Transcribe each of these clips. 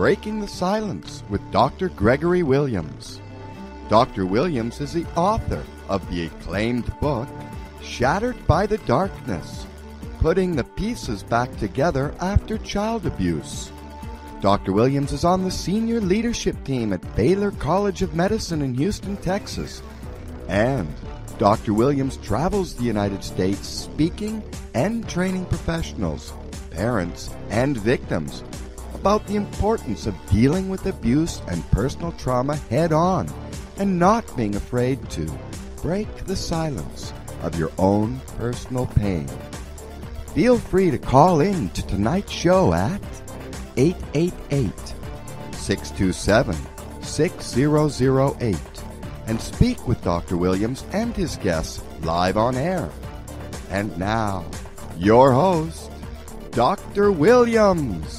Breaking the Silence with Dr. Gregory Williams. Dr. Williams is the author of the acclaimed book, Shattered by the Darkness, Putting the Pieces Back Together After Child Abuse. Dr. Williams is on the senior leadership team at Baylor College of Medicine in Houston, Texas. And Dr. Williams travels the United States speaking and training professionals, parents, and victims about the importance of dealing with abuse and personal trauma head-on and not being afraid to break the silence of your own personal pain. Feel free to call in to tonight's show at 888-627-6008 and speak with Dr. Williams and his guests live on air. And now, your host, Dr. Williams.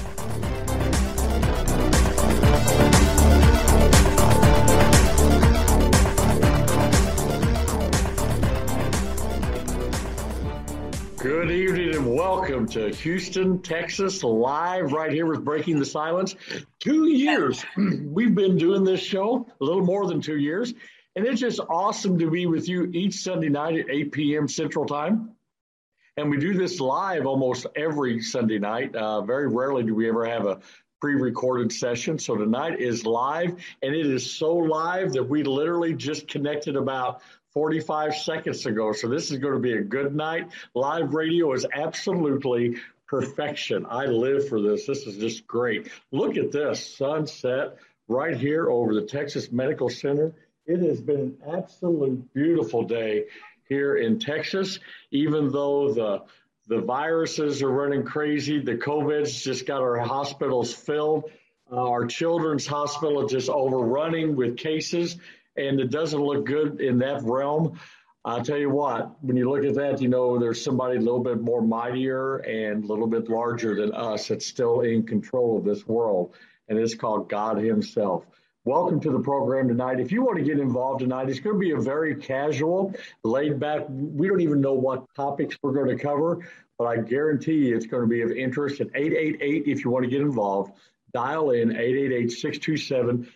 Good evening and welcome to Houston, Texas, live right here with Breaking the Silence. 2 years we've been doing this show, a little more than 2 years, and it's just awesome to be with you each Sunday night at 8 p.m. Central Time. And we do this live almost every Sunday night. Very rarely do we ever have a pre-recorded session. So tonight is live, and it is so live that we literally just connected about 45 seconds ago. So this is going to be a good night. Live radio is absolutely perfection. I live for this. This is just great. Look at this sunset right here over the Texas Medical Center. It has been an absolute beautiful day here in Texas, even though the viruses are running crazy. The COVID's just got our hospitals filled. Our children's hospital is just overrunning with cases. And it doesn't look good in that realm. I'll tell you what, when you look at that, you know there's somebody a little bit more mightier and a little bit larger than us that's still in control of this world, and it's called God himself. Welcome to the program tonight. If you want to get involved tonight, it's going to be a very casual, laid back. We don't even know what topics we're going to cover, but I guarantee you it's going to be of interest. At 888, if you want to get involved, dial in 888-627-6008,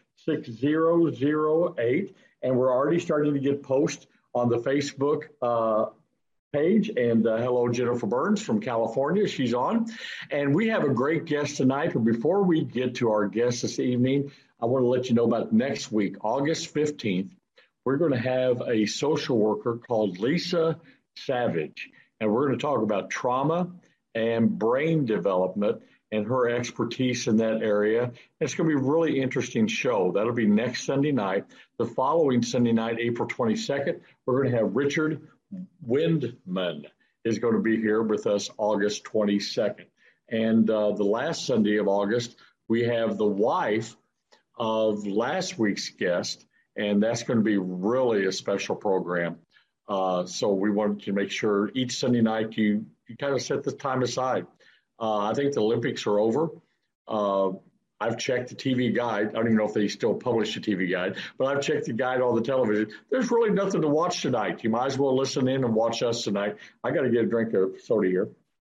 and we're already starting to get posts on the Facebook page. And hello, Jennifer Burns from California. She's on. And we have a great guest tonight. But before we get to our guest this evening, I want to let you know about next week, August 15th. We're going to have a social worker called Lisa Savage. And we're going to talk about trauma and brain development and her expertise in that area. It's going to be a really interesting show. That'll be next Sunday night. The following Sunday night, April 22nd, we're going to have Richard Windman is going to be here with us August 22nd. And the last Sunday of August, we have the wife of last week's guest, and that's going to be really a special program. So we wanted to make sure each Sunday night you kind of set the time aside. I think the Olympics are over. I've checked the TV guide. I don't even know if they still publish a TV guide, but I've checked the guide on the television. There's really nothing to watch tonight. You might as well listen in and watch us tonight. I got to get a drink of soda here.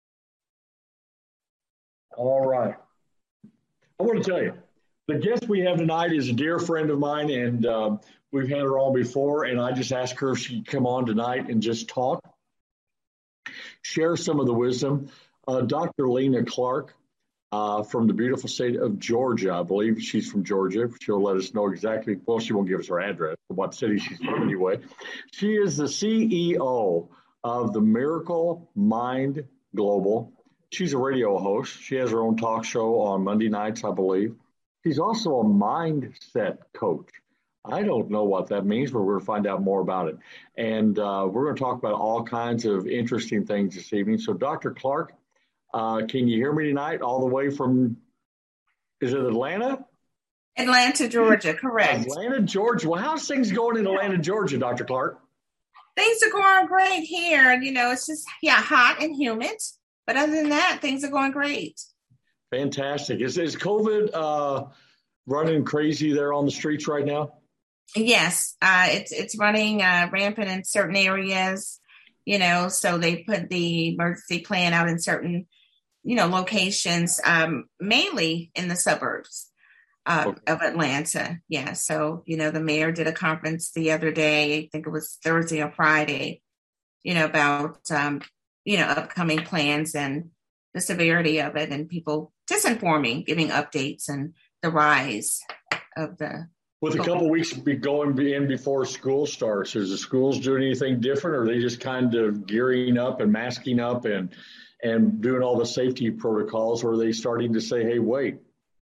All right. I want to tell you, the guest we have tonight is a dear friend of mine, and we've had her on before, and I just asked her if she'd come on tonight and just talk, share some of the wisdom. Dr. Lena Clark from the beautiful state of Georgia. I believe she's from Georgia. She'll let us know exactly. Well, she won't give us her address, but what city she's from anyway. She is the CEO of the Miracle Mind Global. She's a radio host. She has her own talk show on Monday nights, I believe. She's also a mindset coach. I don't know what that means, but we're going to find out more about it. And we're going to talk about all kinds of interesting things this evening. So, Dr. Clark, can you hear me tonight all the way from, is it Atlanta? Atlanta, Georgia, correct. Atlanta, Georgia. Well, how's things going in Atlanta, Georgia, Dr. Clark? Things are going great here. You know, it's just, hot and humid. But other than that, things are going great. Fantastic. Is COVID running crazy there on the streets right now? Yes, it's running rampant in certain areas, you know, so they put the emergency plan out in certain locations, mainly in the suburbs of Atlanta. Yeah. So, the mayor did a conference the other day, I think it was Thursday or Friday, about, upcoming plans and the severity of it, and people just informing, giving updates and the rise of the. With a couple of weeks going in before school starts, is the schools doing anything different, or are they just kind of gearing up and masking up and doing all the safety protocols, or are they starting to say, hey, wait,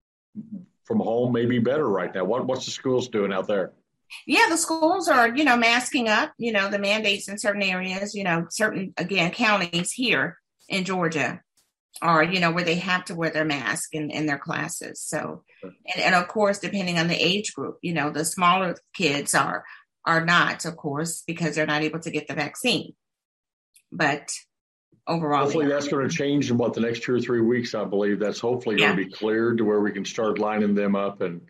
from home may be better right now? What's the schools doing out there? Yeah, the schools are, masking up, the mandates in certain areas, certain, again, counties here in Georgia are, where they have to wear their mask in their classes. So, and of course, depending on the age group, the smaller kids are not, of course, because they're not able to get the vaccine. But overall, hopefully that's going to change in the next 2 or 3 weeks. I believe that's hopefully going to be cleared to where we can start lining them up and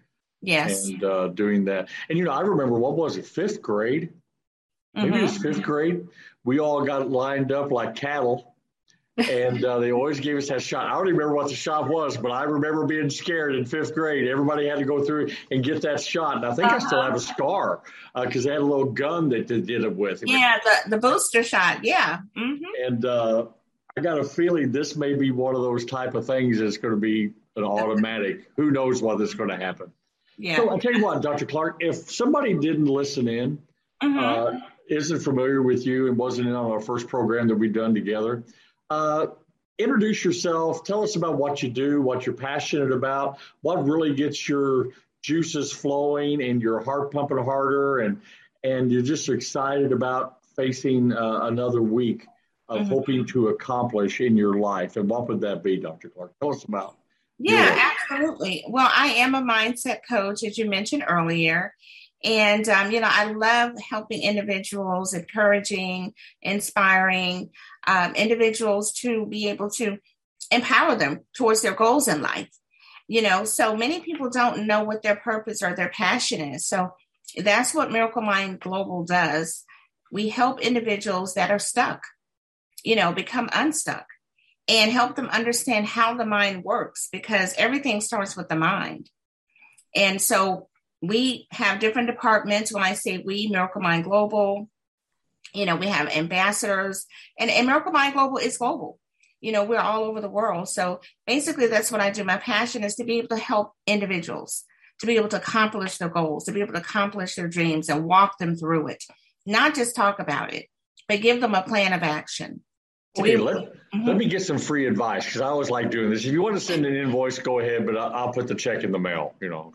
doing that. And I remember, what was it, 5th grade? Maybe it was 5th grade. We all got lined up like cattle, and they always gave us that shot. I don't even remember what the shot was, but I remember being scared in 5th grade. Everybody had to go through and get that shot. And I think I still have a scar because they had a little gun that they did it with. Yeah, the booster shot. Yeah. Mm-hmm. And I got a feeling this may be one of those type of things that's going to be an automatic. Who knows what is going to happen? Yeah. So I'll tell you what, Dr. Clark, if somebody didn't listen in, isn't familiar with you and wasn't in on our first program that we've done together, introduce yourself. Tell us about what you do, what you're passionate about, what really gets your juices flowing and your heart pumping harder, and you're just excited about facing another week of hoping to accomplish in your life. And what would that be, Dr. Clark? Tell us about. Yeah, absolutely. Well, I am a mindset coach, as you mentioned earlier. And, I love helping individuals, encouraging, inspiring individuals to be able to empower them towards their goals in life. So many people don't know what their purpose or their passion is. So that's what Miracle Mind Global does. We help individuals that are stuck, become unstuck, and help them understand how the mind works, because everything starts with the mind. And so we have different departments. When I say we, Miracle Mind Global, we have ambassadors, and Miracle Mind Global is global. We're all over the world. So basically that's what I do. My passion is to be able to help individuals to be able to accomplish their goals, to be able to accomplish their dreams and walk them through it, not just talk about it, but give them a plan of action. Okay, let me get some free advice, because I always like doing this. If you want to send an invoice, go ahead, but I'll put the check in the mail,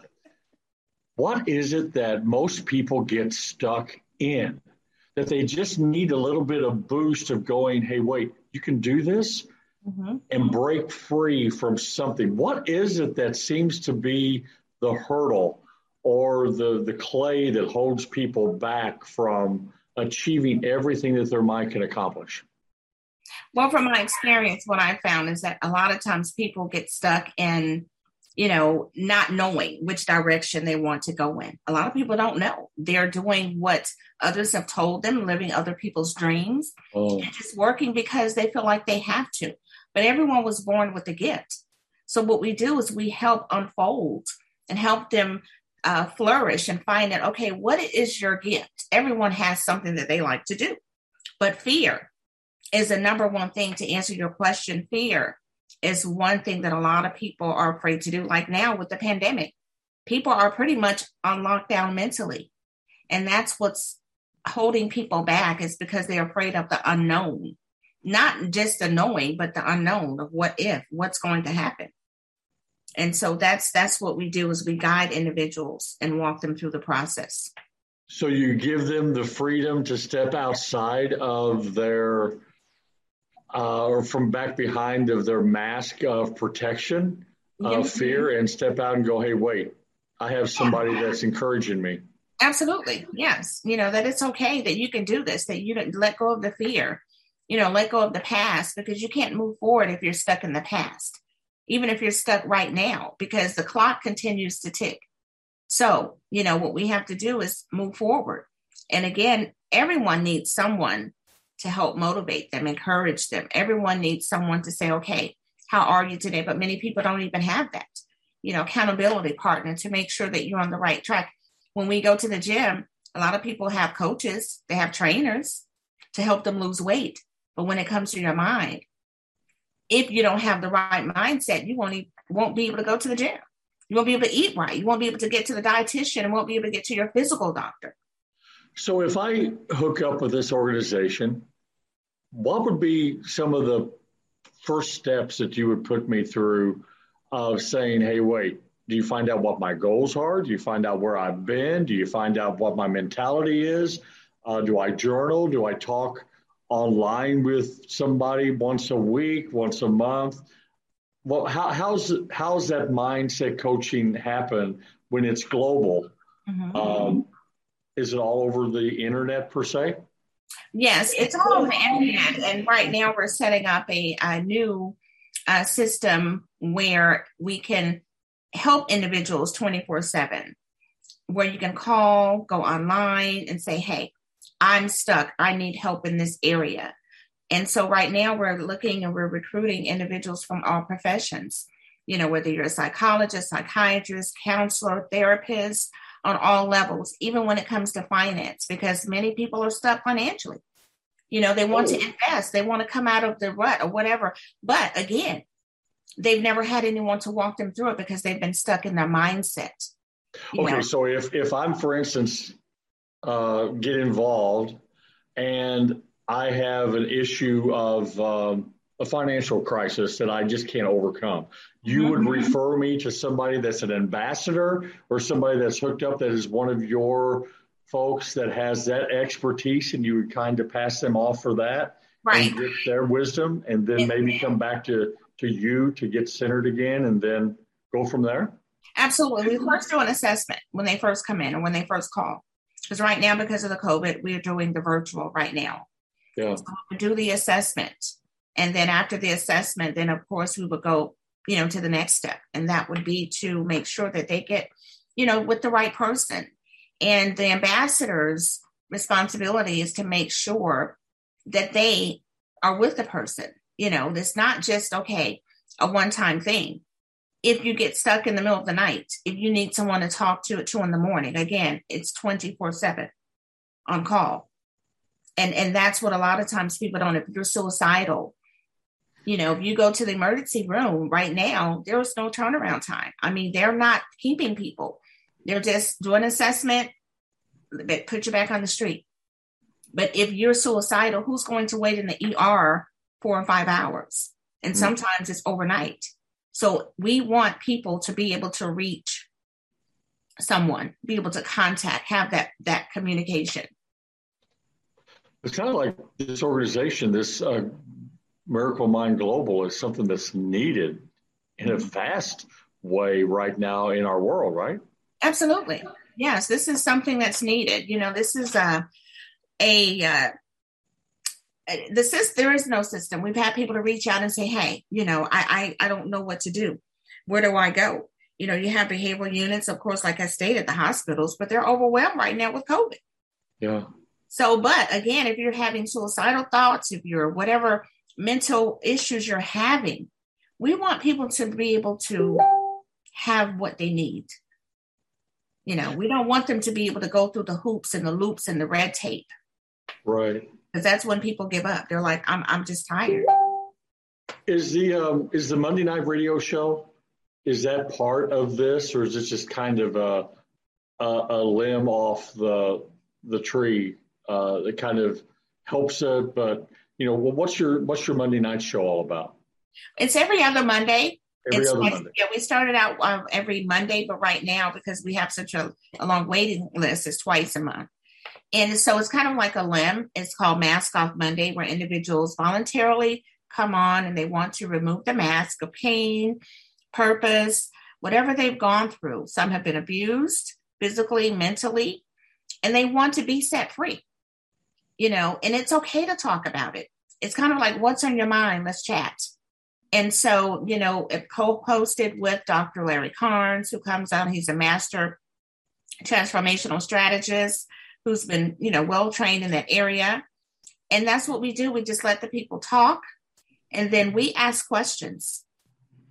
What is it that most people get stuck in, that they just need a little bit of boost of going, hey, wait, you can do this and break free from something? What is it that seems to be the hurdle or the clay that holds people back from achieving everything that their mind can accomplish? Well, from my experience, what I found is that a lot of times people get stuck in, not knowing which direction they want to go in. A lot of people don't know. They're doing what others have told them, living other people's dreams, and just working because they feel like they have to. But everyone was born with a gift. So what we do is we help unfold and help them flourish and find out, okay, what is your gift? Everyone has something that they like to do. But fear is the number one thing to answer your question. Fear is one thing that a lot of people are afraid to do. Like now with the pandemic, people are pretty much on lockdown mentally. And that's what's holding people back, is because they're afraid of the unknown. Not just the knowing, but the unknown of what's going to happen. And so that's what we do, is we guide individuals and walk them through the process. So you give them the freedom to step outside of their or from back behind of their mask of protection, of fear, and step out and go, hey, wait, I have somebody that's encouraging me. Absolutely. Yes. That it's okay, that you can do this, that you don't let go of the fear, let go of the past, because you can't move forward if you're stuck in the past, even if you're stuck right now, because the clock continues to tick. So, what we have to do is move forward. And again, everyone needs someone to help motivate them, encourage them. Everyone needs someone to say, okay, how are you today? But many people don't even have that, accountability partner to make sure that you're on the right track. When we go to the gym, a lot of people have coaches, they have trainers to help them lose weight. But when it comes to your mind, if you don't have the right mindset, you won't be able to go to the gym. You won't be able to eat right. You won't be able to get to the dietitian and won't be able to get to your physical doctor. So if I hook up with this organization, what would be some of the first steps that you would put me through of saying, hey, wait, do you find out what my goals are? Do you find out where I've been? Do you find out what my mentality is? Do I journal? Do I talk online with somebody once a week, once a month? Well, how's that mindset coaching happen when it's global? Mm-hmm. Is it all over the internet per se? Yes, it's all over the internet. And right now we're setting up a new system where we can help individuals 24/7, where you can call, go online and say, hey, I'm stuck. I need help in this area. And so right now we're looking and we're recruiting individuals from all professions, whether you're a psychologist, psychiatrist, counselor, therapist, on all levels, even when it comes to finance, because many people are stuck financially. They want to invest. They want to come out of the rut or whatever. But again, they've never had anyone to walk them through it because they've been stuck in their mindset. Okay, so if I'm, for instance, get involved and I have an issue of a financial crisis that I just can't overcome, you would refer me to somebody that's an ambassador or somebody that's hooked up that is one of your folks that has that expertise, and you would kind of pass them off for that, right, and get their wisdom, and then maybe come back to you to get centered again and then go from there? Absolutely. We first do an assessment when they first come in or when they first call. Because right now, because of the COVID, we are doing the virtual right now. Yeah. So we do the assessment. And then after the assessment, then of course we would go, to the next step. And that would be to make sure that they get, with the right person. And the ambassador's responsibility is to make sure that they are with the person. It's not just, a one-time thing. If you get stuck in the middle of the night, if you need someone to talk to at 2 a.m, again, it's 24/7 on call. And that's what a lot of times people don't. If you're suicidal, if you go to the emergency room right now, there's no turnaround time. I mean, they're not keeping people. They're just doing an assessment, put you back on the street. But if you're suicidal, who's going to wait in the ER 4 or 5 hours? And sometimes it's overnight. So we want people to be able to reach someone, be able to contact, have that communication. It's kind of like this organization, this Miracle Mind Global, is something that's needed in a vast way right now in our world, right? Absolutely. Yes, this is something that's needed. This is there is no system. We've had people to reach out and say, hey, I don't know what to do. Where do I go? You have behavioral units, of course, like I stated, the hospitals, but they're overwhelmed right now with COVID. Yeah. So, but again, if you're having suicidal thoughts, if you're whatever mental issues you're having, we want people to be able to have what they need. We don't want them to be able to go through the hoops and the loops and the red tape. Right. Because that's when people give up. They're like, I'm just tired. Is the Monday Night Radio show, is that part of this, or is it just kind of a limb off the tree that kind of helps it? But what's your Monday night show all about? It's every other Monday. Monday. Yeah, we started out every Monday, but right now, because we have such a long waiting list, it's twice a month. And so it's kind of like a limb. It's called Mask Off Monday, where individuals voluntarily come on and they want to remove the mask of pain, purpose, whatever they've gone through. Some have been abused physically, mentally, and they want to be set free. And it's okay to talk about it. It's kind of like, what's on your mind? Let's chat. And so, it co-hosted with Dr. Larry Carnes, who comes on. He's a master transformational strategist who's been, well-trained in that area. And that's what we do. We just let the people talk. And then we ask questions.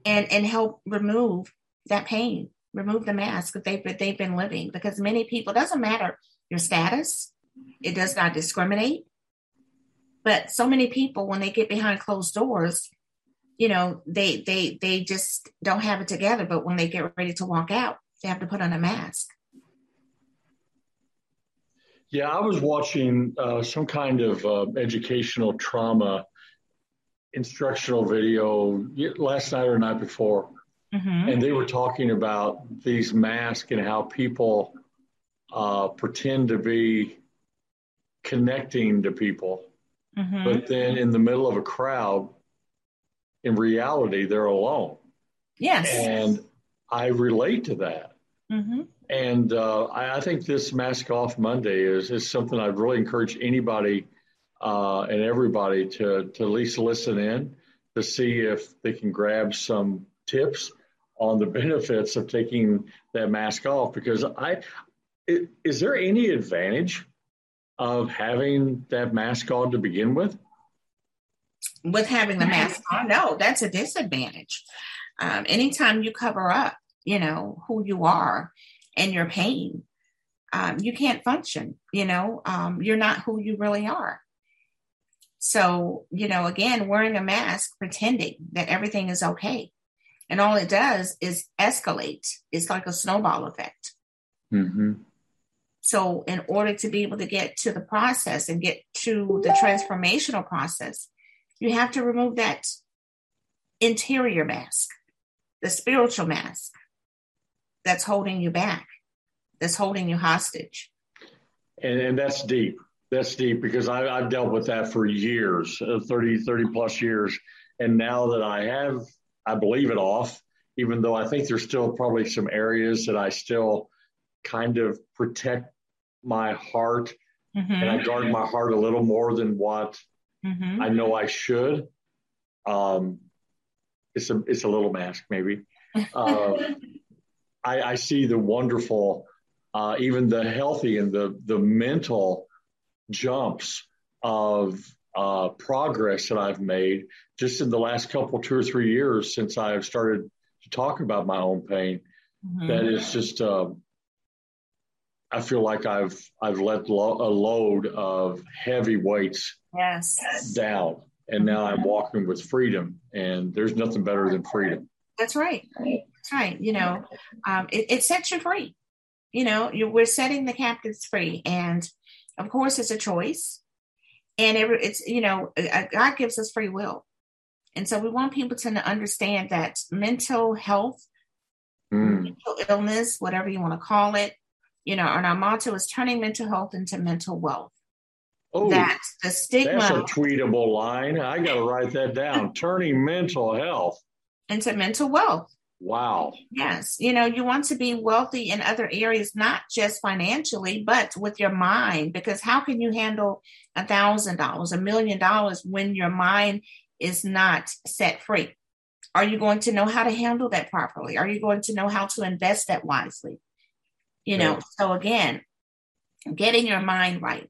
and help remove that pain, remove the mask that they've been living. Because many people, it doesn't matter your status, it does not discriminate. But so many people, when they get behind closed doors, they just don't have it together. But when they get ready to walk out, they have to put on a mask. Yeah, I was watching some kind of educational trauma instructional video last night or the night before. Mm-hmm. And they were talking about these masks and how people pretend to be connecting to people. Mm-hmm. But then in the middle of a crowd, in reality, they're alone. Yes. And I relate to that. Mm-hmm. And I think this Mask Off Monday is something I'd really encourage anybody and everybody to at least listen in to see if they can grab some tips on the benefits of taking that mask off. Because is there any advantage of having that mask on to begin with? With having the mask on, no, that's a disadvantage. Anytime you cover up, who you are and your pain, you can't function, you're not who you really are. So, again, wearing a mask, pretending that everything is okay. And all it does is escalate. It's like a snowball effect. Mm-hmm. So in order to be able to get to the process and get to the transformational process, you have to remove that interior mask, the spiritual mask that's holding you back, that's holding you hostage. And that's deep. That's deep, because I've dealt with that for years, 30 plus years. And now that I believe it off, even though I think there's still probably some areas that I still kind of protect my heart, mm-hmm. and I guard my heart a little more than what mm-hmm. I know I should. It's a little mask, maybe. I see the wonderful, even the healthy and the mental jumps of progress that I've made just in the last 2 or 3 years since I've started to talk about my own pain. Mm-hmm. That is just, I feel like I've let a load of heavy weights down, and now I'm walking with freedom, and there's nothing better than freedom. That's right. That's right. It sets you free. We're setting the captives free, and of course, it's a choice, and God gives us free will. And so we want people to understand that mental health, mental illness, whatever you want to call it, and our motto is turning mental health into mental wealth. Oh, that's the stigma. That's a tweetable line. I got to write that down. Turning mental health into mental wealth. Wow. Yes. You want to be wealthy in other areas, not just financially, but with your mind, because how can you handle $1,000, $1 million when your mind is not set free? Are you going to know how to handle that properly? Are you going to know how to invest that wisely? So again, getting your mind right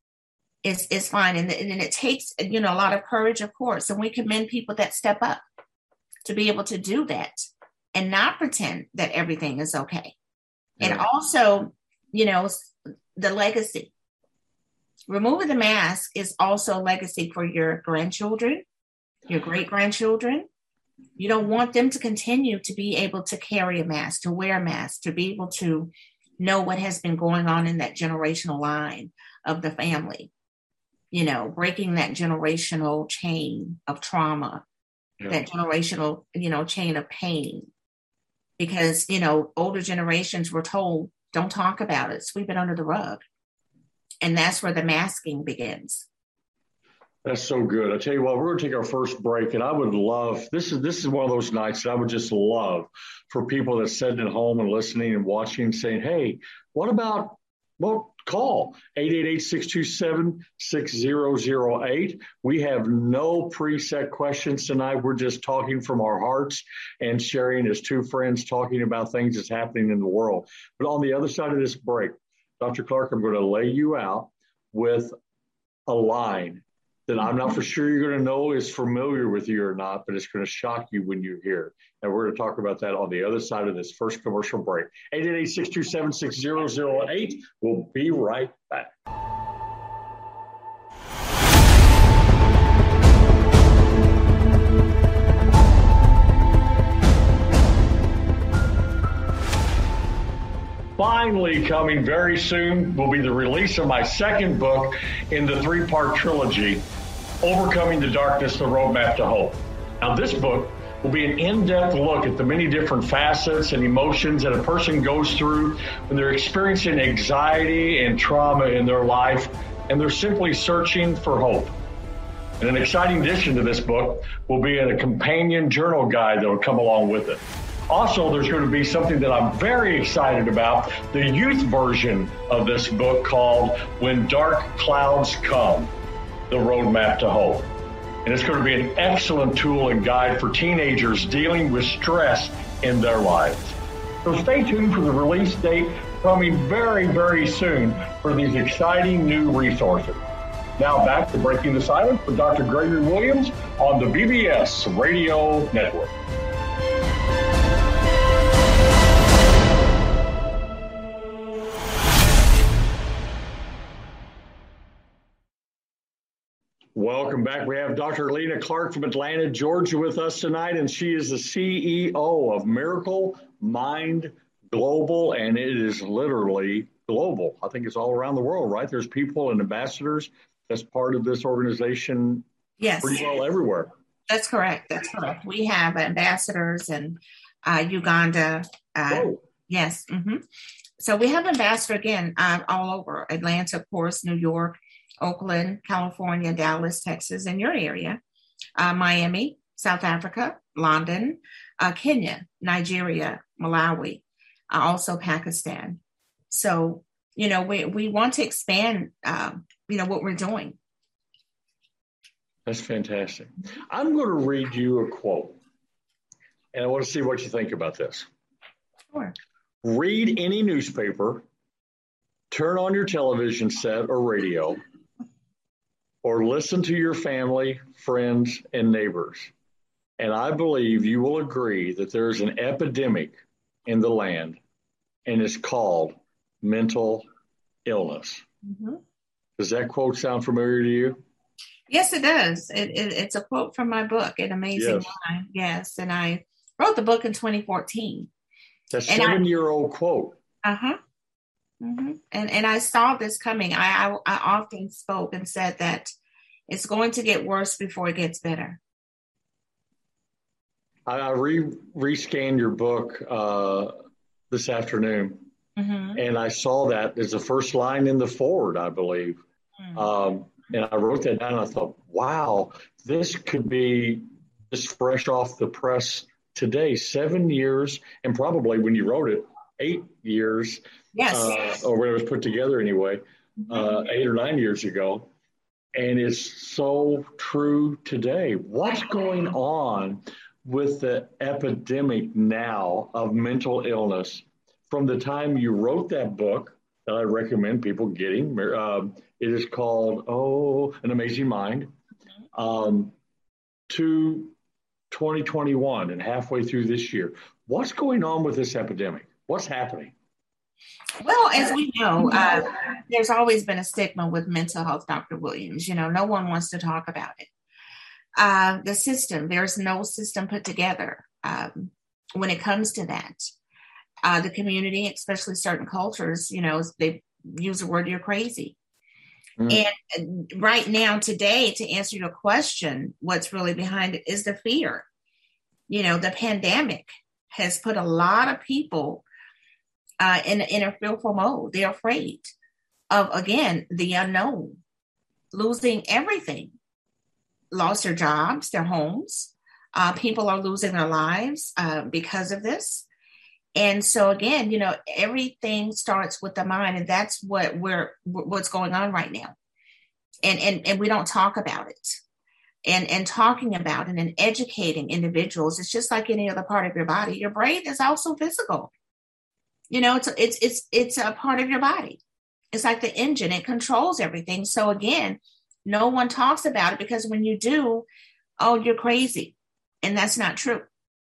is fine. And it takes, a lot of courage, of course. And we commend people that step up to be able to do that and not pretend that everything is okay. Yeah. And also, the legacy. Removing the mask is also a legacy for your grandchildren, your great-grandchildren. You don't want them to continue to be able to carry a mask, to wear a mask, to be able to know what has been going on in that generational line of the family, breaking that generational chain of trauma, that generational, chain of pain. Because, older generations were told, don't talk about it, sweep it under the rug. And that's where the masking begins. That's so good. I tell you what, we're going to take our first break, and I would love, this is one of those nights that I would just love for people that's sitting at home and listening and watching, saying, hey, what about, call 888-627-6008. We have no preset questions tonight. We're just talking from our hearts and sharing as two friends talking about things that's happening in the world. But on the other side of this break, Dr. Clark, I'm going to lay you out with a line that I'm not for sure you're going to know is familiar with you or not, but it's going to shock you when you hear it. And we're going to talk about that on the other side of this first commercial break. 888-627-6008. We'll be right back. Finally, coming very soon will be the release of my second book in the three-part trilogy, Overcoming the Darkness, The Roadmap to Hope. Now, this book will be an in-depth look at the many different facets and emotions that a person goes through when they're experiencing anxiety and trauma in their life, and they're simply searching for hope. And an exciting addition to this book will be a companion journal guide that will come along with it. Also, there's going to be something that I'm very excited about, the youth version of this book called When Dark Clouds Come, The Roadmap to Hope. And it's going to be an excellent tool and guide for teenagers dealing with stress in their lives. So stay tuned for the release date coming very, very soon for these exciting new resources. Now back to Breaking the Silence with Dr. Gregory Williams on the BBS Radio Network. Welcome back. We have Dr. Lena Clark from Atlanta, Georgia with us tonight, and she is the CEO of Miracle Mind Global, and it is literally global. I think it's all around the world, right? There's people and ambassadors that's part of this organization. Yes. Pretty well everywhere. That's correct. That's correct. We have ambassadors in Uganda. Yes. Mm-hmm. So we have ambassadors, again, all over Atlanta, of course, New York, Oakland, California, Dallas, Texas, and your area, Miami, South Africa, London, Kenya, Nigeria, Malawi, also Pakistan. So, we want to expand, what we're doing. That's fantastic. I'm going to read you a quote, and I want to see what you think about this. Sure. Read any newspaper, turn on your television set or radio, or listen to your family, friends, and neighbors. And I believe you will agree that there is an epidemic in the land, and it's called mental illness. Mm-hmm. Does that quote sound familiar to you? Yes, it does. It's a quote from my book, An Amazing Mind. Yes, and I wrote the book in 2014. That's a 7-year-old quote. Uh-huh. Mm-hmm. And I saw this coming. I often spoke and said that it's going to get worse before it gets better. I rescanned your book this afternoon, mm-hmm. and I saw that as the first line in the foreword, I believe. Mm-hmm. And I wrote that down, and I thought, wow, this could be just fresh off the press today. 7 years, and probably when you wrote it, 8 years. Yes. Or when it was put together anyway, 8 or 9 years ago. And it's so true today. What's going on with the epidemic now of mental illness from the time you wrote that book that I recommend people getting? It is called, An Amazing Mind, to 2021 and halfway through this year. What's going on with this epidemic? What's happening? Well, as we know, there's always been a stigma with mental health, Dr. Williams. No one wants to talk about it. The system, there's no system put together when it comes to that. The community, especially certain cultures, they use the word, you're crazy. Mm. And right now, today, to answer your question, what's really behind it is the fear. The pandemic has put a lot of people in a fearful mode. They're afraid of, again, the unknown, losing everything, lost their jobs, their homes. People are losing their lives because of this. And so, again, everything starts with the mind, and that's what's going on right now. And we don't talk about it. And talking about it and educating individuals, it's just like any other part of your body. Your brain is also physical. It's a part of your body. It's like the engine. It controls everything. So again, No one talks about it because when you do, oh, you're crazy. And that's not true.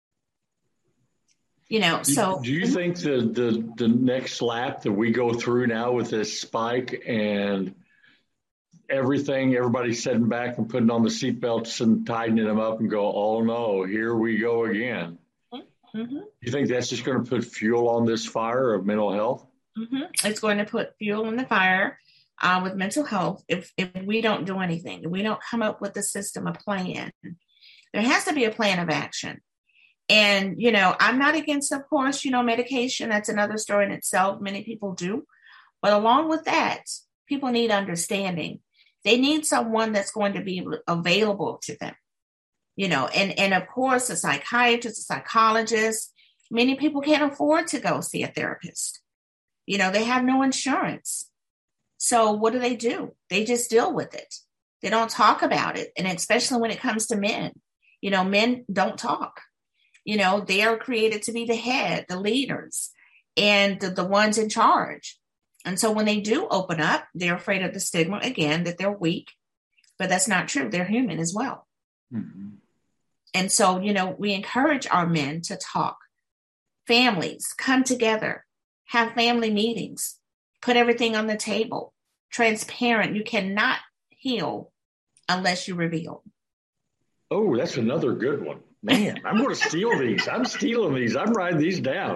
So do you think the next lap that we go through now with this spike and everybody's sitting back and putting on the seatbelts and tightening them up and go, oh no, here we go again. Mm-hmm. You think that's just going to put fuel on this fire of mental health? Mm-hmm. It's going to put fuel on the fire with mental health if we don't do anything, if we don't come up with a system, a plan. There has to be a plan of action. And, I'm not against, of course, medication. That's another story in itself. Many people do. But along with that, people need understanding. They need someone that's going to be available to them, and of course, a psychiatrist, a psychologist. Many people can't afford to go see a therapist. They have no insurance. So what do? They just deal with it. They don't talk about it. And especially when it comes to men, men don't talk. They are created to be the head, the leaders, and the ones in charge. And so when they do open up, they're afraid of the stigma, again, that they're weak. But that's not true. They're human as well. Mm-hmm. And so, we encourage our men to talk. Families come together, have family meetings, put everything on the table, transparent. You cannot heal unless you reveal. Oh, that's another good one. Man, I'm going to steal these. I'm stealing these. I'm writing these down.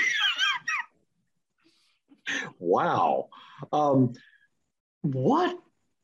Wow. What?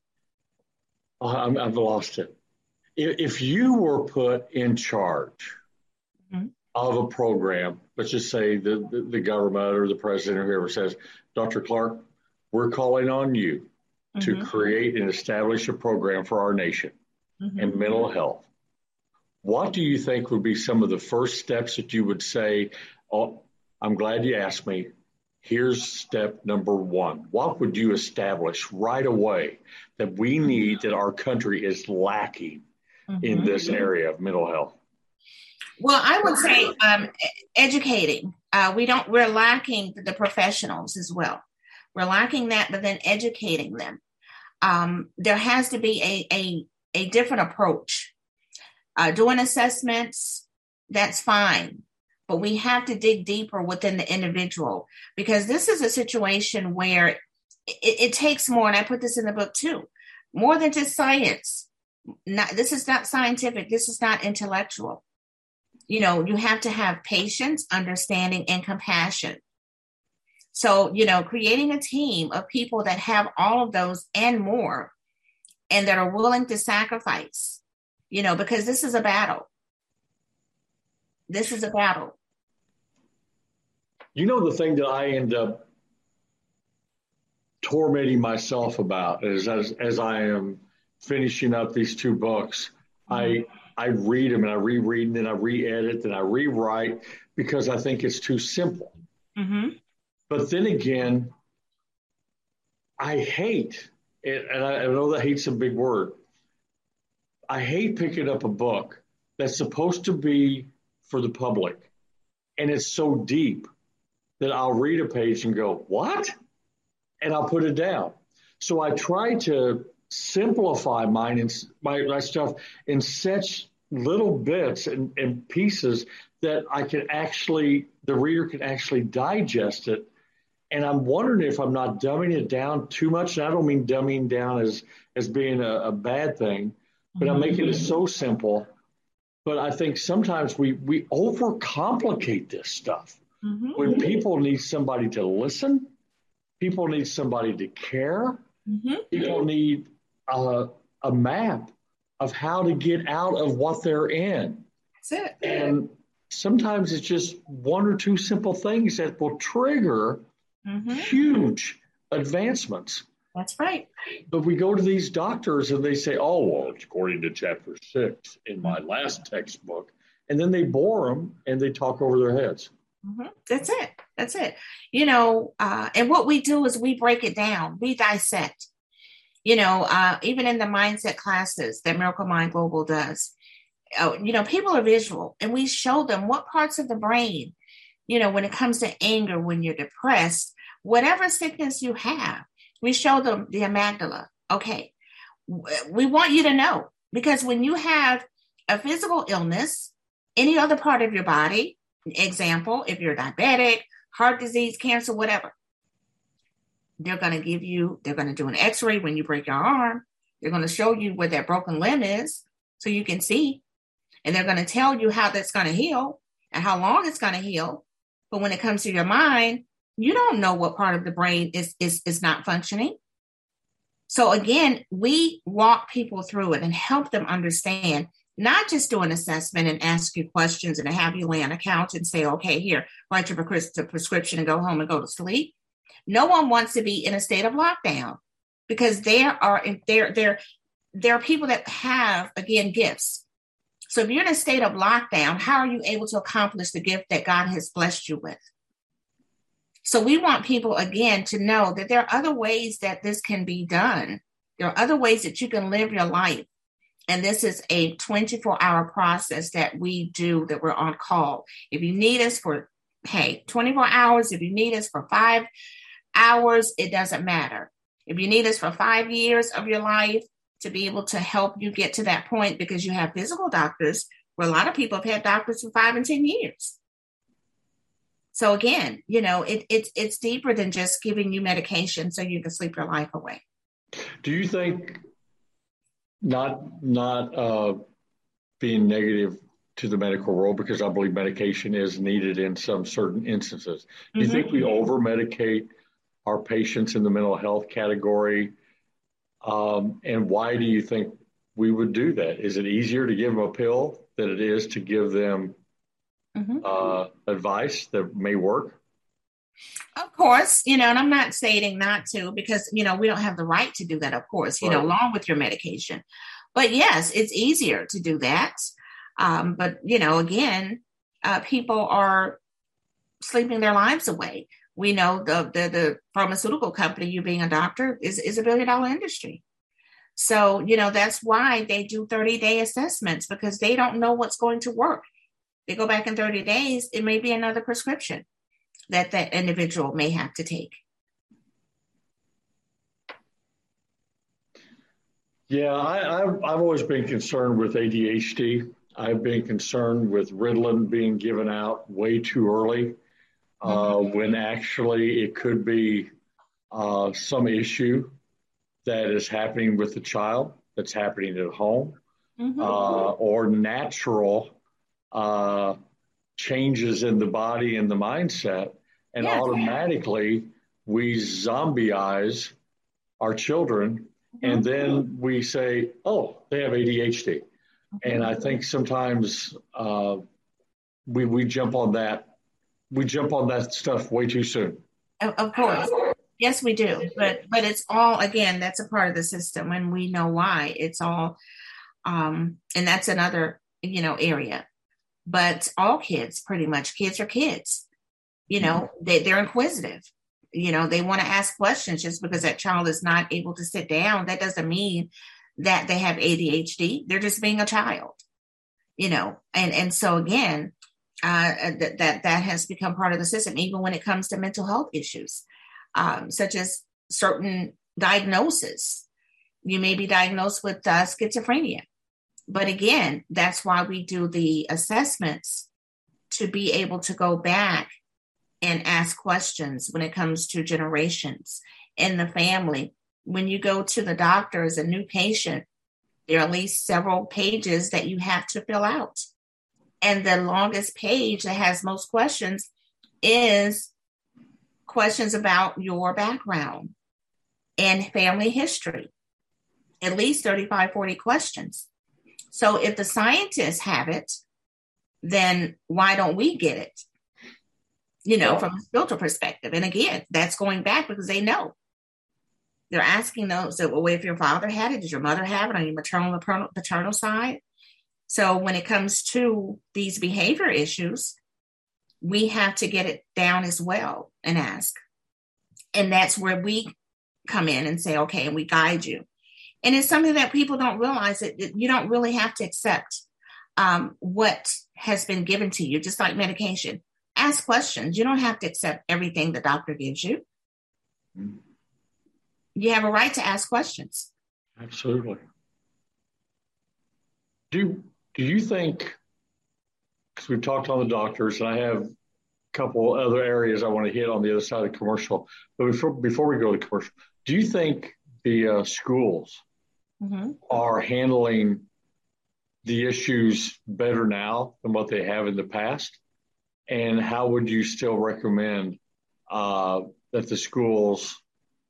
I've lost it. If you were put in charge of a program, let's just say the government or the president or whoever says, Dr. Clark, we're calling on you to create and establish a program for our nation and mental health. What do you think would be some of the first steps that you would say, oh, I'm glad you asked me. Here's step number one. What would you establish right away that we need, that our country is lacking in this area of mental health? Well, I would say educating. We're lacking the professionals as well. We're lacking that, but then educating them. There has to be a different approach. Doing assessments, that's fine. But we have to dig deeper within the individual, because this is a situation where it takes more, and I put this in the book too, more than just science. This is not scientific. This is not intellectual. You have to have patience, understanding, and compassion. So, creating a team of people that have all of those and more, and that are willing to sacrifice, because this is a battle. This is a battle. The thing that I end up tormenting myself about is as I am finishing up these two books, I read them and I reread and then I re-edit and I rewrite because I think it's too simple. Mm-hmm. But then again, I hate it, and I know that hate's a big word. I hate picking up a book that's supposed to be for the public, and it's so deep that I'll read a page and go, what? And I'll put it down. So I try to simplify mine and my stuff in such little bits and pieces that the reader can actually digest it. And I'm wondering if I'm not dumbing it down too much. And I don't mean dumbing down as being a bad thing, but I'm making it so simple. But I think sometimes we overcomplicate this stuff. Mm-hmm. When people need somebody to listen, people need somebody to care, people need a map of how to get out of what they're in. That's it. And sometimes it's just one or two simple things that will trigger huge advancements. That's right. But we go to these doctors and they say, oh, well, it's according to chapter 6 in my last textbook. And then they bore them and they talk over their heads. That's it. And what we do is we break it down. We dissect. Even in the mindset classes that Miracle Mind Global does, people are visual, and we show them what parts of the brain, when it comes to anger, when you're depressed, whatever sickness you have, we show them the amygdala. Okay, We want you to know, because when you have a physical illness, any other part of your body, example, if you're diabetic, heart disease, cancer, whatever, they're going to do an x-ray when you break your arm. They're going to show you where that broken limb is so you can see. And they're going to tell you how that's going to heal and how long it's going to heal. But when it comes to your mind, you don't know what part of the brain is not functioning. So again, we walk people through it and help them understand, not just do an assessment and ask you questions and have you lay on a couch and say, okay, here, write your prescription and go home and go to sleep. No one wants to be in a state of lockdown, because there are people that have, again, gifts. So if you're in a state of lockdown, how are you able to accomplish the gift that God has blessed you with? So we want people, again, to know that there are other ways that this can be done. There are other ways that you can live your life. And this is a 24-hour process that we do, that we're on call. If you need us for, 24 hours, if you need us for 5 hours, it doesn't matter. If you need us for 5 years of your life to be able to help you get to that point, because you have physical doctors, where a lot of people have had doctors for 5 and 10 years. So again, it's deeper than just giving you medication so you can sleep your life away. Do you think, not being negative to the medical world, because I believe medication is needed in some certain instances, do you think we over-medicate our patients in the mental health category? And why do you think we would do that? Is it easier to give them a pill than it is to give them advice that may work? Of course, and I'm not saying not to, because, we don't have the right to do that, of course, Right. Along with your medication. But yes, it's easier to do that. But, again, people are sleeping their lives away. We know the pharmaceutical company, you being a doctor, is $1 billion industry. So, that's why they do 30-day assessments, because they don't know what's going to work. They go back in 30 days, it may be another prescription that individual may have to take. Yeah, I've always been concerned with ADHD. I've been concerned with Ritalin being given out way too early, when actually it could be some issue that is happening with the child, that's happening at home, or natural changes in the body and the mindset. And automatically we zombieize our children. And then we say, oh, they have ADHD. And I think sometimes we jump on that. We jump on that stuff way too soon. Of course. Yes, we do. But it's all, again, that's a part of the system, and we know why. It's all, and that's another, area. But all kids, pretty much, kids are kids. They're inquisitive. They want to ask questions. Just because that child is not able to sit down, that doesn't mean that they have ADHD. They're just being a child, and so again, that has become part of the system, even when it comes to mental health issues, such as certain diagnoses. You may be diagnosed with schizophrenia. But again, that's why we do the assessments, to be able to go back and ask questions when it comes to generations in the family. When you go to the doctor as a new patient, there are at least several pages that you have to fill out. And the longest page that has most questions is questions about your background and family history. At least 35, 40 questions. So if the scientists have it, then why don't we get it? From a spiritual perspective. And again, that's going back because they know. They're asking those, so, well, if your father had it, did your mother have it on your maternal or paternal side? So when it comes to these behavior issues, we have to get it down as well and ask. And that's where we come in and say, okay, and we guide you. And it's something that people don't realize, that you don't really have to accept what has been given to you, just like medication. Ask questions. You don't have to accept everything the doctor gives you. You have a right to ask questions. Absolutely. Do you think, because we've talked on the doctors, and I have a couple other areas I want to hit on the other side of commercial, but before we go to commercial, do you think the schools are handling the issues better now than what they have in the past? And how would you still recommend that the schools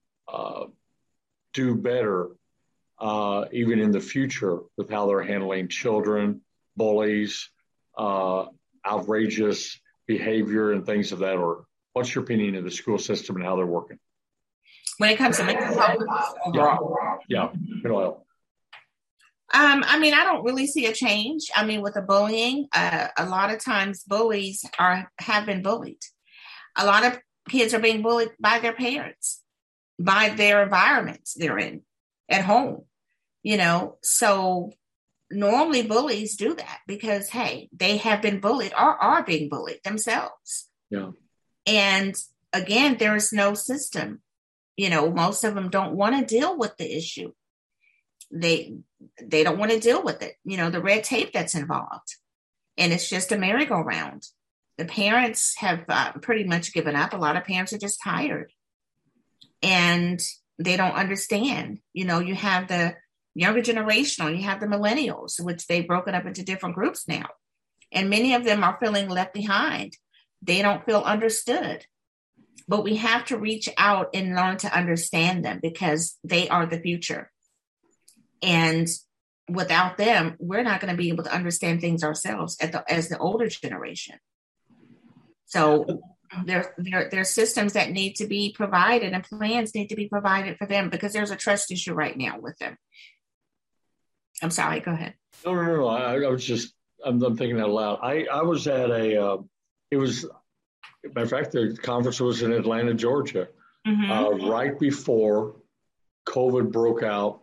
do better even in the future with how they're handling children, bullies, outrageous behavior, and things of that order? What's your opinion of the school system and how they're working? When it comes to mental health overall? Yeah, mental health. I mean, I don't really see a change. I mean, with the bullying, a lot of times bullies have been bullied. A lot of kids are being bullied by their parents, by their environments they're in at home, So normally bullies do that because, hey, they have been bullied or are being bullied themselves. Yeah. And again, there is no system. Most of them don't want to deal with the issue. They don't want to deal with it. The red tape that's involved. And it's just a merry-go-round. The parents have pretty much given up. A lot of parents are just tired. And they don't understand. You have the younger generation, you have the millennials, which they've broken up into different groups now. And many of them are feeling left behind. They don't feel understood. But we have to reach out and learn to understand them because they are the future. And without them, we're not going to be able to understand things ourselves as the older generation. So there are systems that need to be provided and plans need to be provided for them because there's a trust issue right now with them. I'm sorry, go ahead. No. I'm thinking out loud. I was at matter of fact, the conference was in Atlanta, Georgia, right before COVID broke out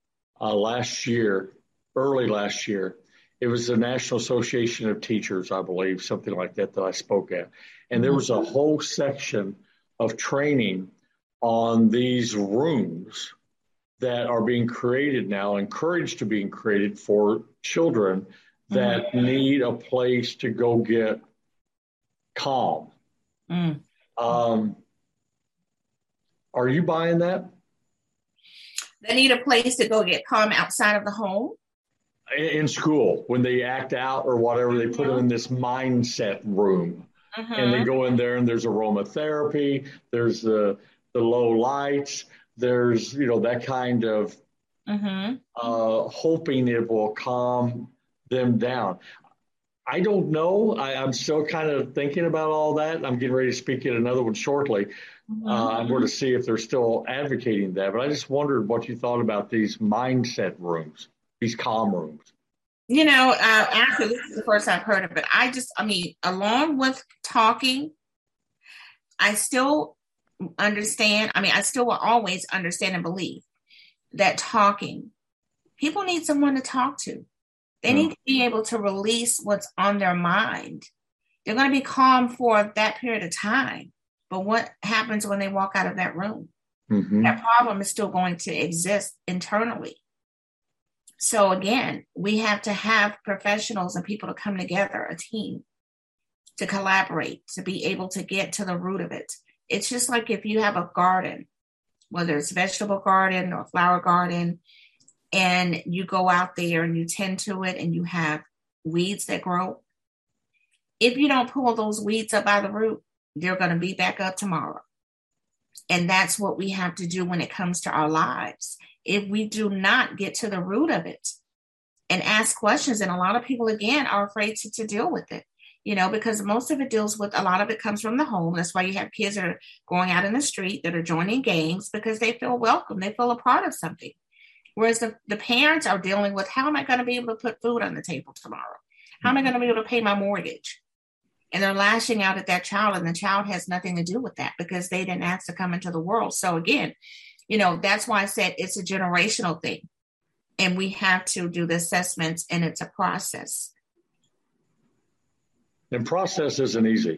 early last year. It was the National Association of Teachers, I believe, something like that I spoke at. And there was a whole section of training on these rooms that are being created now, encouraged to being created for children that need a place to go get calm. Are you buying that? They need a place to go get calm outside of the home? In school, when they act out or whatever, they put them in this mindset room. And they go in there and there's aromatherapy, there's the low lights, there's, that kind of hoping it will calm them down. I don't know. I'm still kind of thinking about all that. I'm getting ready to speak at another one shortly. I'm going to see if they're still advocating that. But I just wondered what you thought about these mindset rooms, these calm rooms. Actually, this is the first I've heard of it. Along with talking, I still understand. I still will always understand and believe that talking, people need someone to talk to. They need to be able to release what's on their mind. They're going to be calm for that period of time. But what happens when they walk out of that room? That problem is still going to exist internally. So again, we have to have professionals and people to come together, a team, to collaborate, to be able to get to the root of it. It's just like if you have a garden, whether it's vegetable garden or flower garden, and you go out there and you tend to it and you have weeds that grow. If you don't pull those weeds up by the root, they're going to be back up tomorrow. And that's what we have to do when it comes to our lives. If we do not get to the root of it and ask questions, and a lot of people, again, are afraid to deal with it, because most of it a lot of it comes from the home. That's why you have kids that are going out in the street that are joining gangs because they feel welcome. They feel a part of something. Whereas the parents are dealing with, how am I going to be able to put food on the table tomorrow? How am I going to be able to pay my mortgage? And they're lashing out at that child, and the child has nothing to do with that because they didn't ask to come into the world. So again, that's why I said it's a generational thing. And we have to do the assessments, and it's a process. And process isn't easy.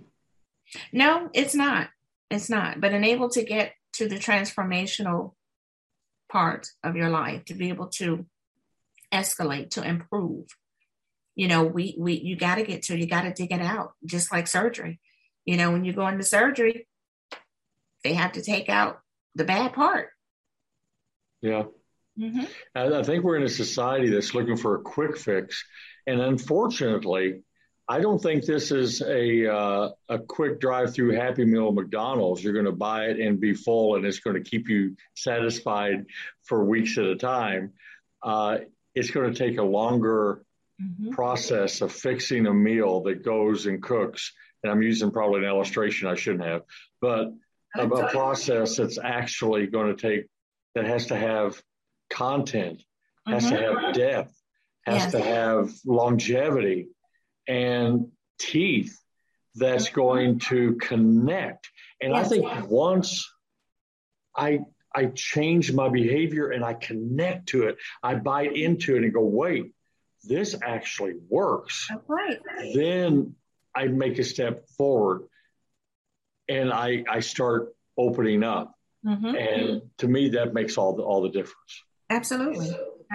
No, it's not. It's not. But unable to get to the transformational part of your life to be able to escalate, to improve. You got to you got to dig it out, just like surgery. When you go into surgery, they have to take out the bad part. Yeah. Mm-hmm. I think we're in a society that's looking for a quick fix. And unfortunately, I don't think this is a quick drive through Happy Meal at McDonald's. You're going to buy it and be full, and it's going to keep you satisfied for weeks at a time. It's going to take a longer process of fixing a meal that goes and cooks. And I'm using probably an illustration I shouldn't have, but a process that's actually going to take, that has to have content, has to have depth, has to have longevity and teeth that's going to connect. And I think once I change my behavior and I connect to it, I bite into it and go, wait, this actually works. Right. Then I make a step forward and I start opening up. Mm-hmm. And to me, that makes all the difference. Absolutely.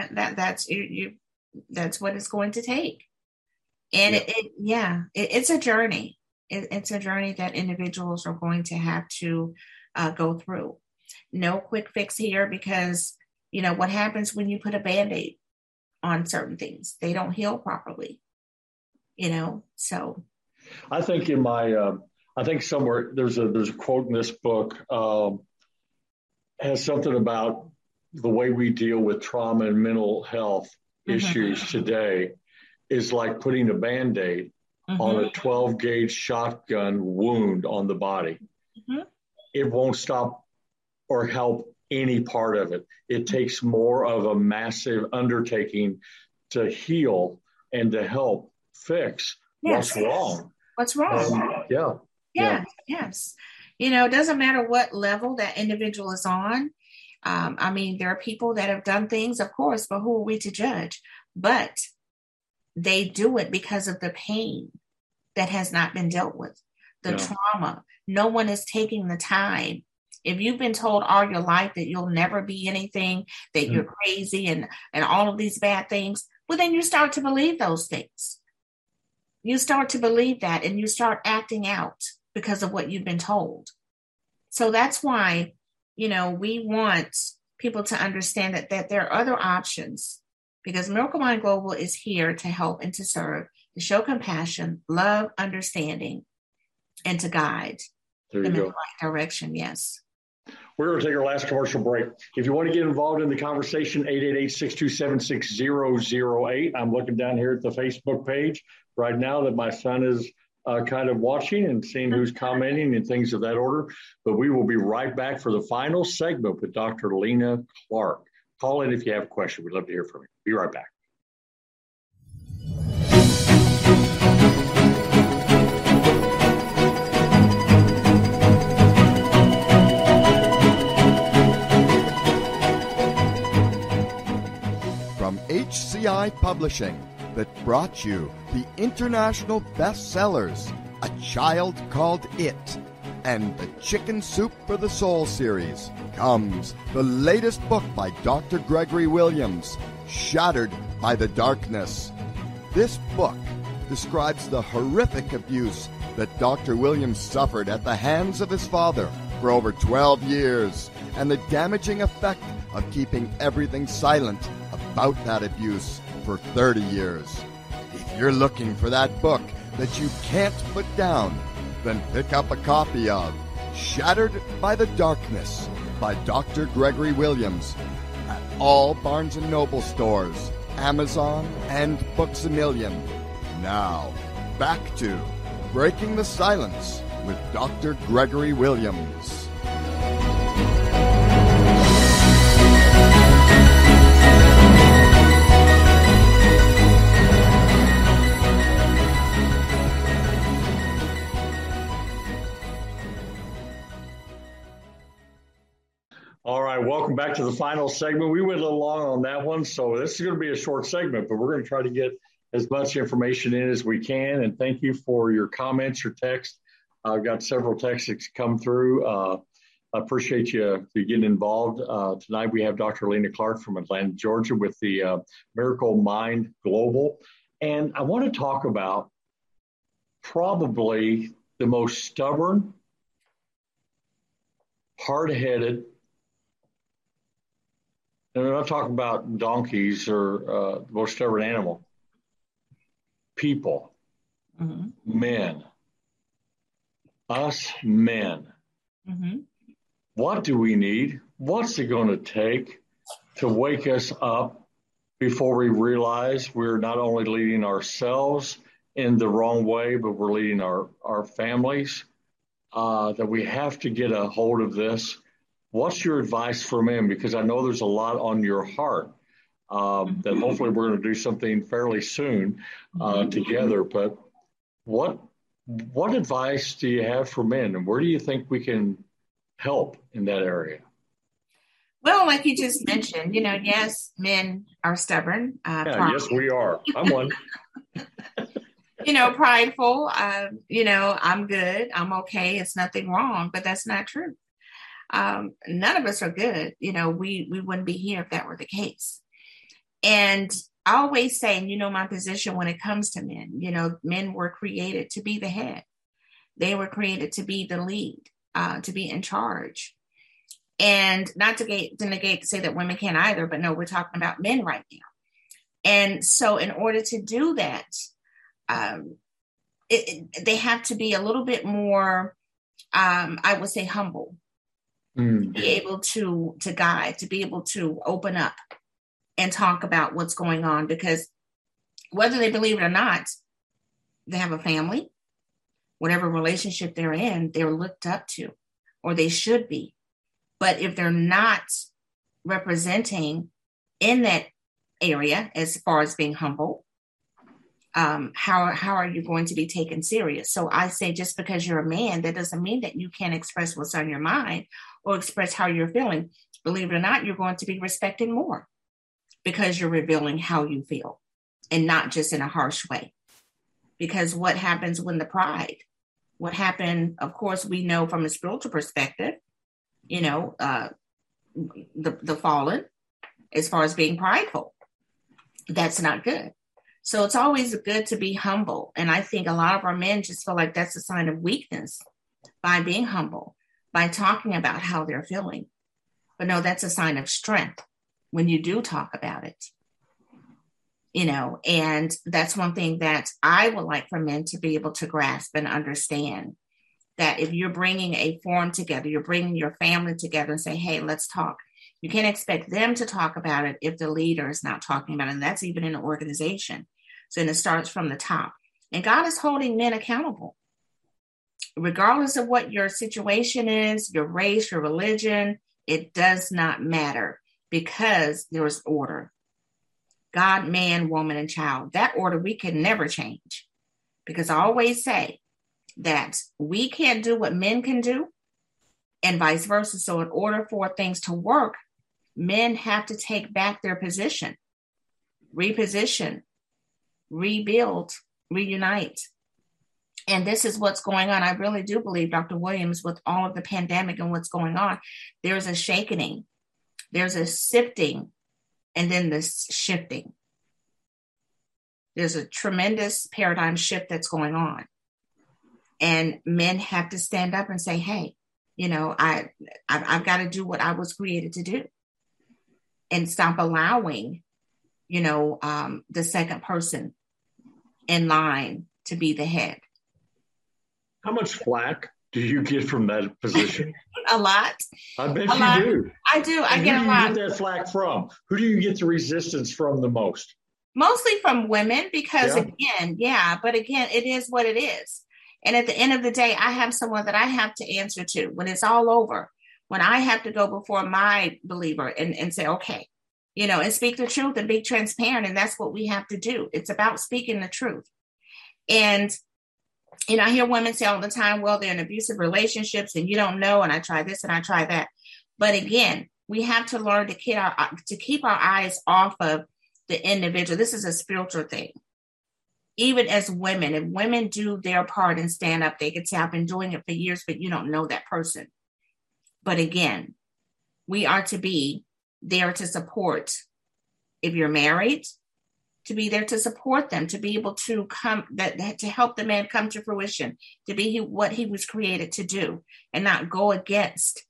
That's what it's going to take. And it's a journey. It's a journey that individuals are going to have to go through. No quick fix here, because what happens when you put a Band-Aid on certain things? They don't heal properly. So I think I think somewhere there's a quote in this book has something about the way we deal with trauma and mental health issues today is like putting a Band-Aid on a 12 gauge shotgun wound on the body. It won't stop or help any part of it. It takes more of a massive undertaking to heal and to help fix what's wrong. What's wrong? Yes. It doesn't matter what level that individual is on. There are people that have done things, of course, but who are we to judge? But they do it because of the pain that has not been dealt with, the trauma. No one is taking the time. If you've been told all your life that you'll never be anything, that you're crazy and all of these bad things, well, then you start to believe those things. You start to believe that, and you start acting out because of what you've been told. So that's why, we want people to understand that there are other options, because Miracle Mind Global is here to help and to serve, to show compassion, love, understanding, and to guide them in the right direction. Yes. We're going to take our last commercial break. If you want to get involved in the conversation, 888-627-6008. I'm looking down here at the Facebook page right now that my son is kind of watching and seeing who's commenting and things of that order. But we will be right back for the final segment with Dr. Lena Clark. Call in if you have a question. We'd love to hear from you. Be right back. From HCI Publishing, that brought you the international bestsellers, A Child Called It, and the Chicken Soup for the Soul series, comes the latest book by Dr. Gregory Williams, Shattered by the Darkness. This book describes the horrific abuse that Dr. Williams suffered at the hands of his father for over 12 years, and the damaging effect of keeping everything silent about that abuse for 30 years. If you're looking for that book that you can't put down, then pick up a copy of Shattered by the Darkness by Dr. Gregory Williams at all Barnes & Noble stores, Amazon, and Books A Million. Now, back to Breaking the Silence with Dr. Gregory Williams. All right, welcome back to the final segment. We went a little long on that one, so this is going to be a short segment, but we're going to try to get as much information in as we can. And thank you for your comments, your text. I've got several texts that come through. I appreciate you getting involved. Tonight we have Dr. Lena Clark from Atlanta, Georgia with the Miracle Mind Global. And I want to talk about probably the most stubborn, hard-headed, and I'm not talking about donkeys or the most stubborn animal, people, men, us men. What do we need? What's it going to take to wake us up before we realize we're not only leading ourselves in the wrong way, but we're leading our families, that we have to get a hold of this? What's your advice for men? Because I know there's a lot on your heart that hopefully we're going to do something fairly soon together. But what advice do you have for men, and where do you think we can help in that area? Well, like you just mentioned, yes, men are stubborn. Yes, we are. I'm one. Prideful. I'm good. I'm okay. It's nothing wrong, but that's not true. None of us are good. We wouldn't be here if that were the case. And I always say, my position when it comes to men, men were created to be the head. They were created to be the lead, to be in charge. And not to negate to say that women can't either, but no, we're talking about men right now. And so in order to do that, they have to be a little bit more, I would say, humble, to be able to guide, to be able to open up and talk about what's going on. Because whether they believe it or not, they have a family, whatever relationship they're in, they're looked up to, or they should be. But if they're not representing in that area as far as being humble, how are you going to be taken serious? So I say, just because you're a man, that doesn't mean that you can't express what's on your mind or express how you're feeling. Believe it or not, you're going to be respected more because you're revealing how you feel, and not just in a harsh way. Because what happens when the pride? What happened, of course, we know from a spiritual perspective, the fallen, as far as being prideful. That's not good. So it's always good to be humble. And I think a lot of our men just feel like that's a sign of weakness by being humble, by talking about how they're feeling. But no, that's a sign of strength when you do talk about it. And that's one thing that I would like for men to be able to grasp and understand, that if you're bringing a forum together, you're bringing your family together and say, hey, let's talk. You can't expect them to talk about it if the leader is not talking about it. And that's even in an organization. So then it starts from the top. And God is holding men accountable. Regardless of what your situation is, your race, your religion, it does not matter, because there is order. God, man, woman, and child. That order we can never change. Because I always say that we can't do what men can do, and vice versa. So in order for things to work, men have to take back their position, reposition, rebuild, reunite. And this is what's going on. I really do believe, Dr. Williams, with all of the pandemic and what's going on, there's a shaking, there's a sifting, and then this shifting. There's a tremendous paradigm shift that's going on. And men have to stand up and say, hey, I've got to do what I was created to do, and stop allowing, the second person in line to be the head. How much flack do you get from that position? A lot. I bet you do. I do. I get a lot. Who do you get that flack from? Who do you get the resistance from the most? Mostly from women, because but again, it is what it is. And at the end of the day, I have someone that I have to answer to when it's all over, when I have to go before my believer and say, okay, and speak the truth and be transparent. And that's what we have to do. It's about speaking the truth. And, I hear women say all the time, well, they're in abusive relationships and you don't know. And I try this and I try that. But again, we have to learn to keep our eyes off of the individual. This is a spiritual thing. Even as women, if women do their part and stand up, they can say, I've been doing it for years, but you don't know that person. But again, we are to be there to support. If you're married, to be there to support them, to be able to to help the man come to fruition, to be what he was created to do, and not go against,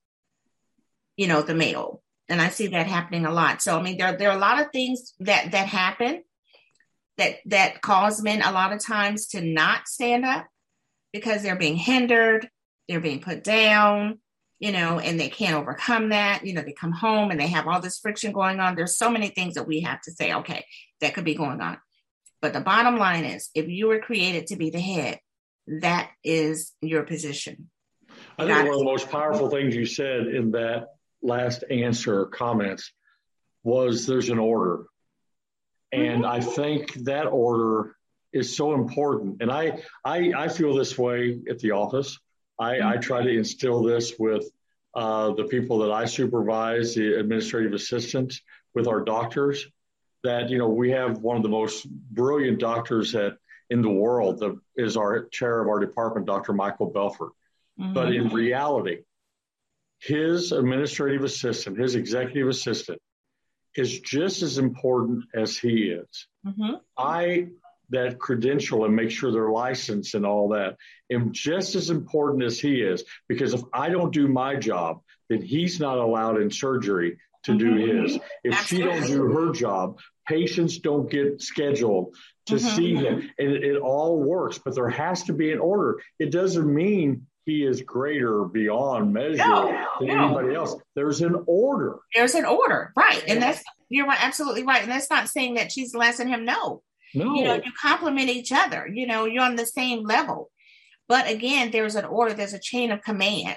the male. And I see that happening a lot. So, I mean, there are a lot of things that happen that cause men a lot of times to not stand up because they're being hindered, they're being put down, and they can't overcome that. They come home and they have all this friction going on. There's so many things that we have to say, okay, that could be going on. But the bottom line is, if you were created to be the head, that is your position. I think one of the most powerful things you said in that last answer or comments was there's an order. And I think that order is so important. And I feel this way at the office. I try to instill this with the people that I supervise, the administrative assistants, with our doctors, that, we have one of the most brilliant doctors in the world that is our chair of our department, Dr. Michael Belfort. Mm-hmm. But in reality, his administrative assistant, his executive assistant, is just as important as he is. Mm-hmm. That credential and make sure they're licensed and all that, am just as important as he is, because if I don't do my job, then he's not allowed in surgery to do his. If she don't do her job, patients don't get scheduled to see him. And it all works, but there has to be an order. It doesn't mean he is greater beyond measure than anybody else. There's an order. There's an order, right? And you're right, absolutely right. And that's not saying that she's less than him. No. You complement each other. You're on the same level. But again, there's an order. There's a chain of command.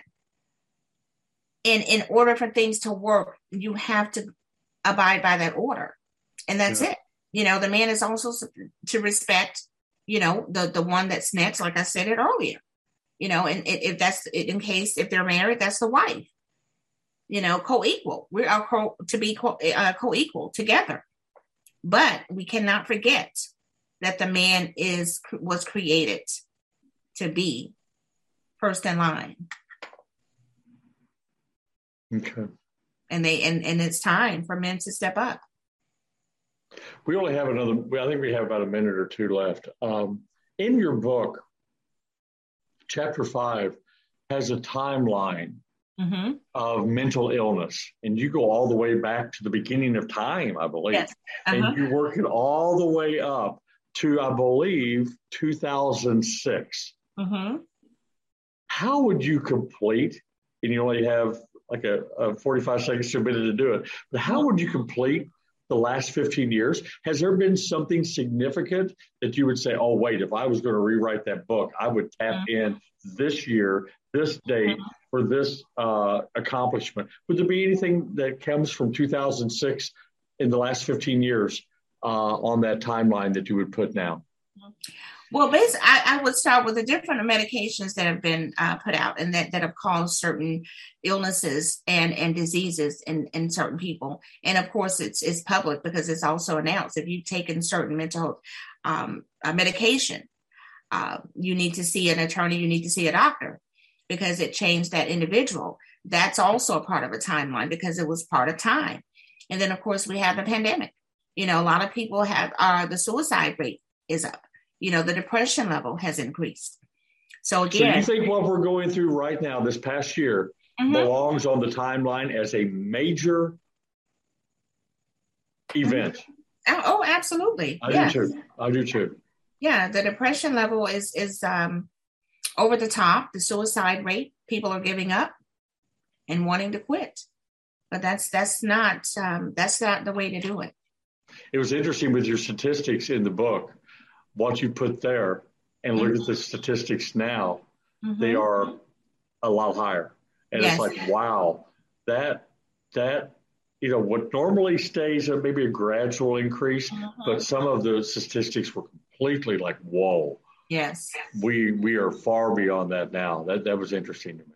And in order for things to work, you have to abide by that order. And that's it. The man is also to respect, the one that's next, like I said it earlier. And if that's in case, if they're married, that's the wife. Co-equal. We are to be co-equal together. But we cannot forget that the man was created to be first in line. Okay. And it's time for men to step up. We only have I think we have about a minute or two left. In your book, Chapter 5 has a timeline of mental illness. And you go all the way back to the beginning of time, I believe. Yes. And you work it all the way up to, I believe, 2006. How would you complete, and you only have like a 45 seconds to a minute to do it, but how would you complete the last 15 years? Has there been something significant that you would say, oh, wait, if I was going to rewrite that book, I would tap in this year, this date, for this accomplishment? Would there be anything that comes from 2006 in the last 15 years on that timeline that you would put now? Well, basically, I would start with the different medications that have been put out and that have caused certain illnesses and diseases in certain people. And of course, it's public because it's also announced. If you've taken certain mental medication, you need to see an attorney, you need to see a doctor because it changed that individual. That's also a part of a timeline because it was part of time. And then, of course, we have the pandemic. A lot of people have the suicide rate is up. The depression level has increased. So again, so you think what we're going through right now, this past year, belongs on the timeline as a major event? Oh, absolutely. I do too. Yeah, the depression level is over the top. The suicide rate, people are giving up and wanting to quit. But that's not the way to do it. It was interesting with your statistics in the book. What you put there and look at the statistics now, they are a lot higher. And it's like, wow, that, what normally stays at maybe a gradual increase, but some of the statistics were completely like, whoa. Yes. We are far beyond that now. That was interesting to me.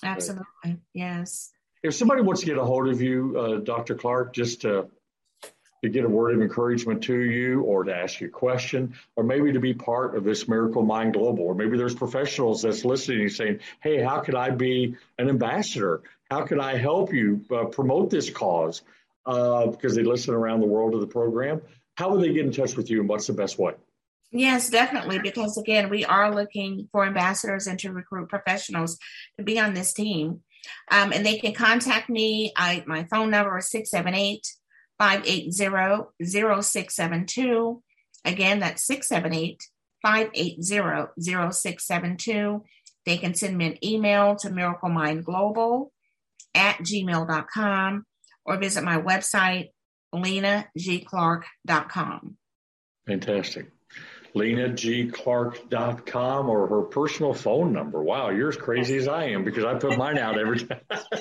Absolutely. Yes. If somebody wants to get a hold of you, Dr. Clark, just to to get a word of encouragement to you, or to ask you a question, or maybe to be part of this Miracle Mind Global, or maybe there's professionals that's listening and saying, hey, how could I be an ambassador? How can I help you promote this cause? Because they listen around the world to the program. How would they get in touch with you, and what's the best way? Yes, definitely. Because again, we are looking for ambassadors and to recruit professionals to be on this team. And they can contact me. My phone number is 678-580-0672. Again, that's 678-580-0672. They can send me an email to miraclemindglobal@gmail.com or visit my website, lenagclark.com. Fantastic. lenagclark.com, or her personal phone number. Wow, you're as crazy as I am, because I put mine out every time.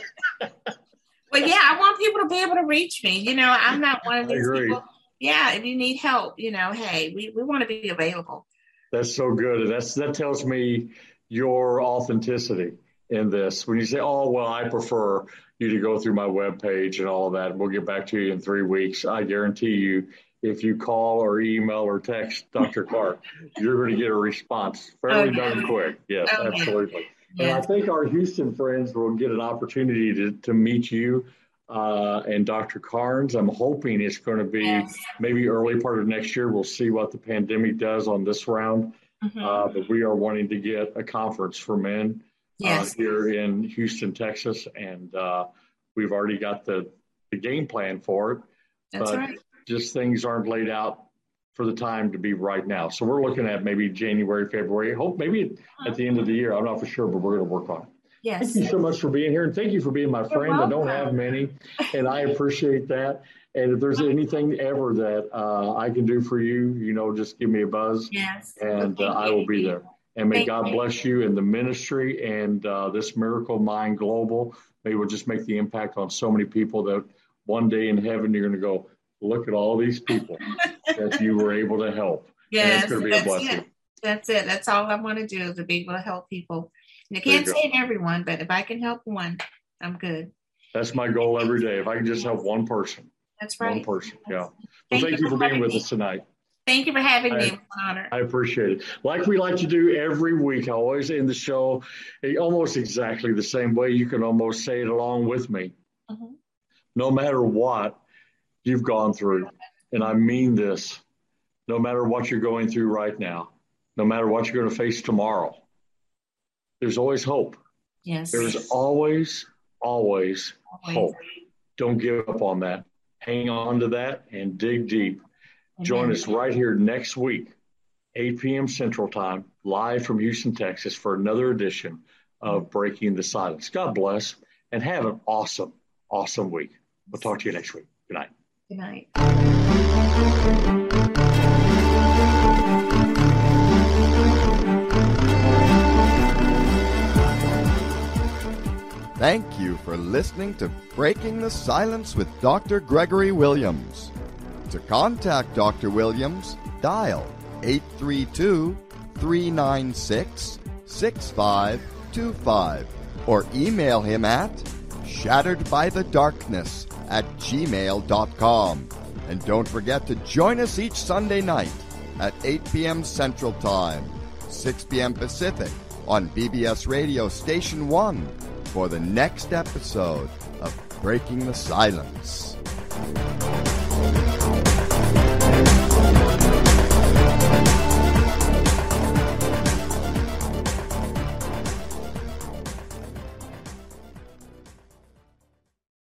Well, yeah, I want people to be able to reach me. You know, I'm not one of these people. Yeah, if you need help, you know, hey, we want to be available. That's so good. And that tells me your authenticity in this. When you say, oh, well, I prefer you to go through my webpage and all of that, we'll get back to you in 3 weeks. I guarantee you, if you call or email or text Dr. Clark, you're going to get a response fairly darn quick. Yes, absolutely. Yeah. And I think our Houston friends will get an opportunity to meet you and Dr. Carnes. I'm hoping it's going to be maybe early part of next year. We'll see what the pandemic does on this round. But we are wanting to get a conference for men here in Houston, Texas. And we've already got the game plan for it. That's right. Just things aren't laid out for the time to be right now. So we're looking at maybe January, February. Hope maybe at the end of the year. I'm not for sure, but we're going to work on it. Yes. Thank you so much for being here. And thank you for being my friend. I don't have many, and I appreciate that. And if there's anything ever that I can do for you, you know, just give me a buzz. Yes. And I will be there. And may God bless you in the ministry and this Miracle Mind Global. May we'll just make the impact on so many people that one day in heaven you're going to go, look at all these people that you were able to help. Yes, it's going to be a blessing. That's it. That's all I want to do, is to be able to help people. And I can't save everyone, but if I can help one, I'm good. That's my goal every day. If I can just help one person. That's right. One person, yeah. Well, thank you for being with us tonight. Thank you for having me. It's an honor. I appreciate it. Like we like to do every week, I always end the show almost exactly the same way. You can almost say it along with me. No matter what you've gone through, and I mean this, no matter what you're going through right now, no matter what you're going to face tomorrow, there's always hope. Yes. There's always hope. Don't give up on that. Hang on to that and dig deep. Join us right here next week, 8 p.m. Central Time, live from Houston, Texas, for another edition of Breaking the Silence. God bless, and have an awesome, awesome week. We'll talk to you next week. Good night. Good night. Thank you for listening to Breaking the Silence with Dr. Gregory Williams. To contact Dr. Williams, dial 832-396-6525 or email him at shatteredbythedarkness@gmail.com. And don't forget to join us each Sunday night at 8 p.m. Central Time, 6 p.m. Pacific on BBS Radio Station 1 for the next episode of Breaking the Silence.